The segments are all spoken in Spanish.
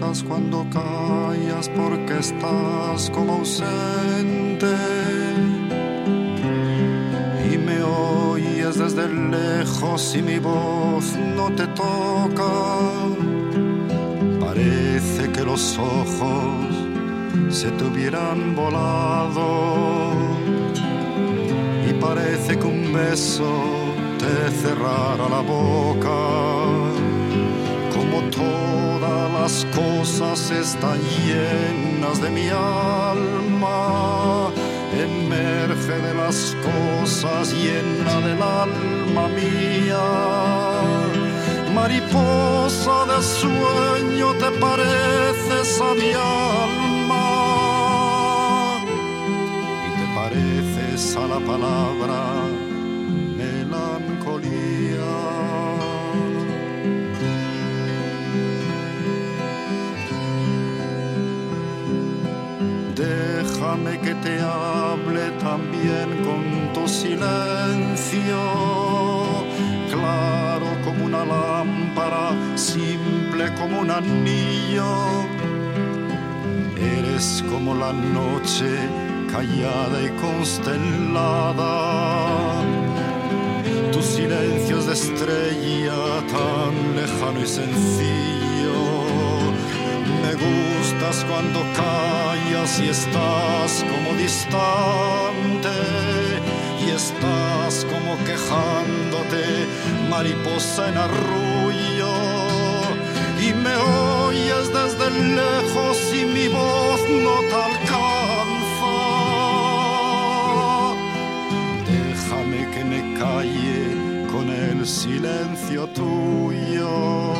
gustas cuando callas porque estás como ausente y me oyes desde lejos y mi voz no te toca. Parece que los ojos se te hubieran volado y parece que un beso te cerrara la boca. Como todas las cosas están llenas de mi alma, emerge de las cosas llena del alma mía. Mariposa de sueño te pareces a mi alma y te pareces a la palabra melancolía. Déjame que te hable también con tu silencio, claro como una lámpara, simple como un anillo. Eres como la noche callada y constelada. Tu silencio es de estrella tan lejano y sencillo. Me gustas cuando callas y estás como distante y estás como quejándote, mariposa en arrullo, y me oyes desde lejos y mi voz no te alcanza. Déjame que me calle con el silencio tuyo.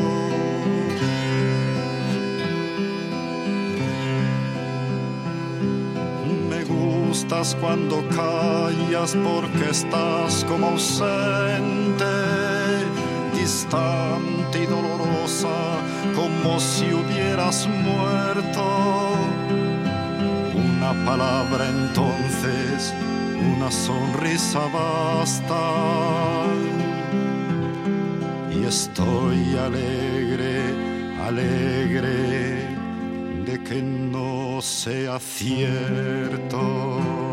Gustas cuando callas porque estás como ausente, distante y dolorosa, como si hubieras muerto. Una palabra entonces, una sonrisa basta, y estoy alegre, alegre de que no sea cierto.